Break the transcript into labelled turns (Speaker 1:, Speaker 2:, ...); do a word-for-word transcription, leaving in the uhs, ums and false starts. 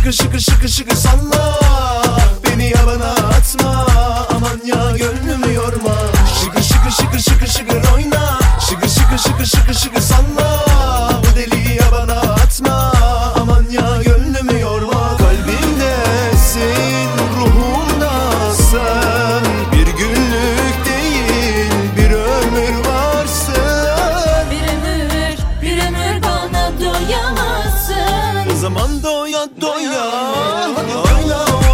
Speaker 1: şıkır şıkır şıkır şıkır salla. Beni yabana atma, aman ya gönlümü yorma. Şıkır şıkır şıkır şıkır şıkır oyna. Şıkır şıkır şıkır şıkır şıkır salla. Bu deliği yabana atma, aman ya gönlümü yorma. Kalbimdesin, ruhumdasın. Bir günlük değil, bir ömür varsın.
Speaker 2: Bir ömür, bir ömür bana doyamazsın.
Speaker 1: O zaman doya doya oyna.